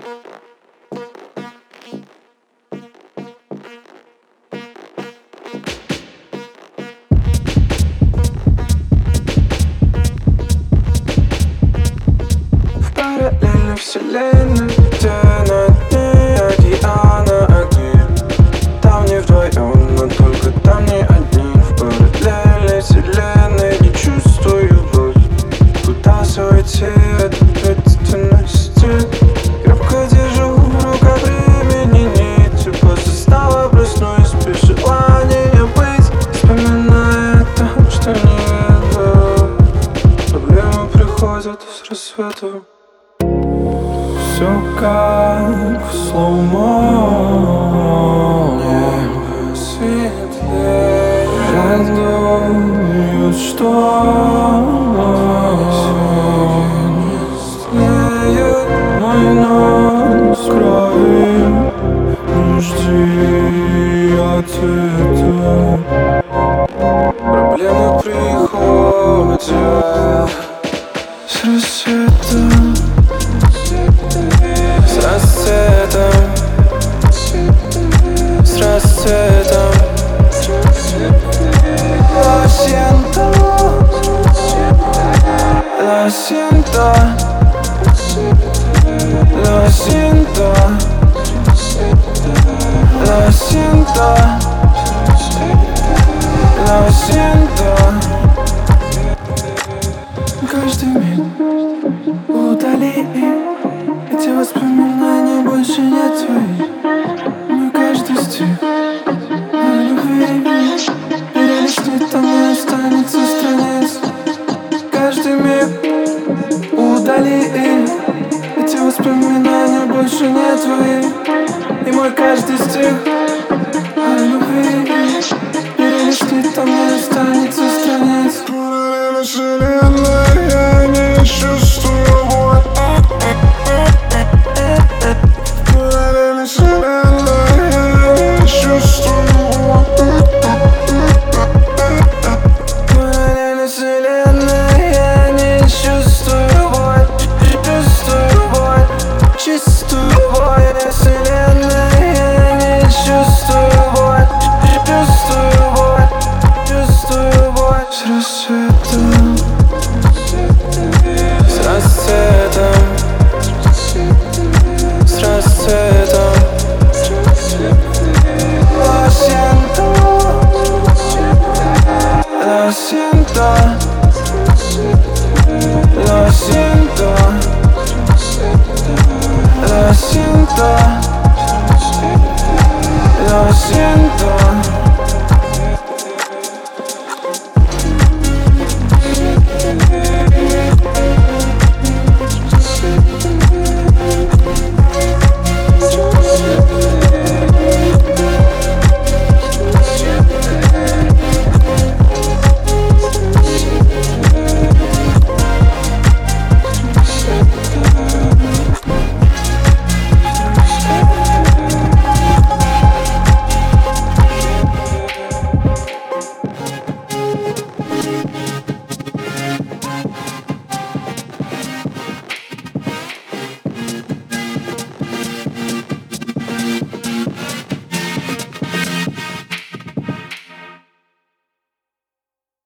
В параллельной вселенной, где на дне океана огни. Там не вдвоем, но только там не одни. В параллельной вселенной не чувствую боль. Пытался уйти от ответственности. Крепко держу в руках времени нити. После снова проснусь без желания быть, вспоминая о том, что не видел. Проблемы приходят с рассветом. Все как в слоумо. Небо светлее. Радует, что мой нос крови. Не жди ответа. Проблемы приходят с рассветом. С рассветом. С рассветом. Lo siento. Lo siento. Lo siento. Lo siento. Lo siento. Каждый миг удали. Эти воспоминания больше не твои. Мой каждый стих о любви перелистнет, там не останется страниц. Каждый миг удали. Эти воспоминания больше не твои. И мой каждый стих о любви перелистнет, там не останется страниц. Параллельно вселенной, я не чувствую боль. Параллельно вселенной, я не чувствую боль. Параллельно вселенной, я не чувствую боль. Чувствую боль. Чувствую боль. Вселенной, я не чувствую боль. Чувствую боль. Чувствую боль. С рассветом. С рассветом. С рассветом. Lo siento. Lo siento. Lo siento. Lo siento.